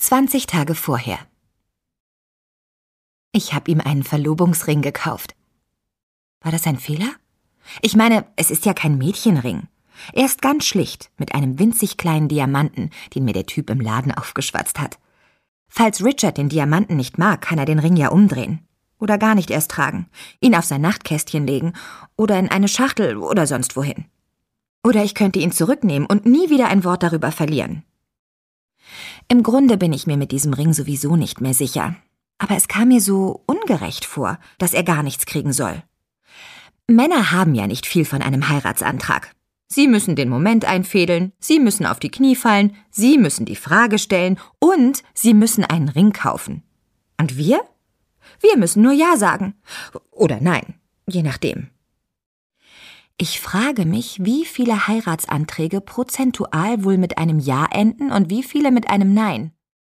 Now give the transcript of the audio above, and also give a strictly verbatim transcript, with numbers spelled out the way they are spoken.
zwanzig Tage vorher. Ich habe ihm einen Verlobungsring gekauft. War das ein Fehler? Ich meine, es ist ja kein Mädchenring. Er ist ganz schlicht, mit einem winzig kleinen Diamanten, den mir der Typ im Laden aufgeschwatzt hat. Falls Richard den Diamanten nicht mag, kann er den Ring ja umdrehen. Oder gar nicht erst tragen, ihn auf sein Nachtkästchen legen oder in eine Schachtel oder sonst wohin. Oder ich könnte ihn zurücknehmen und nie wieder ein Wort darüber verlieren. Im Grunde bin ich mir mit diesem Ring sowieso nicht mehr sicher. Aber es kam mir so ungerecht vor, dass er gar nichts kriegen soll. Männer haben ja nicht viel von einem Heiratsantrag. Sie müssen den Moment einfädeln, sie müssen auf die Knie fallen, sie müssen die Frage stellen und sie müssen einen Ring kaufen. Und wir? Wir müssen nur Ja sagen. Oder Nein, je nachdem. Ich frage mich, wie viele Heiratsanträge prozentual wohl mit einem Ja enden und wie viele mit einem Nein.